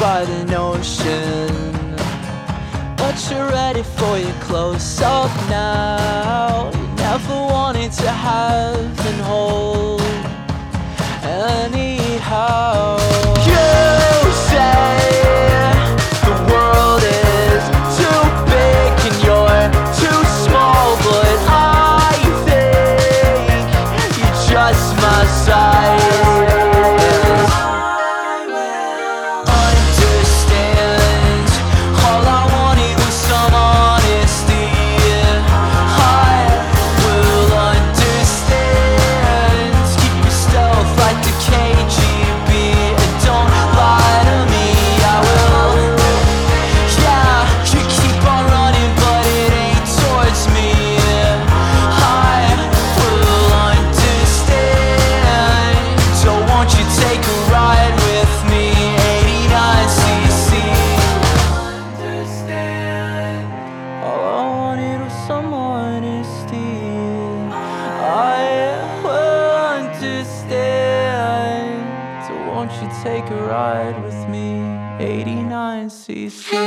by the ocean, but you're ready for your close-up now. You never wanted to have and hold anyhow. You say the world is too big and you're too small, but I think you're just my size. Some honesty, I will understand. So won't you take a ride with me, 89cc?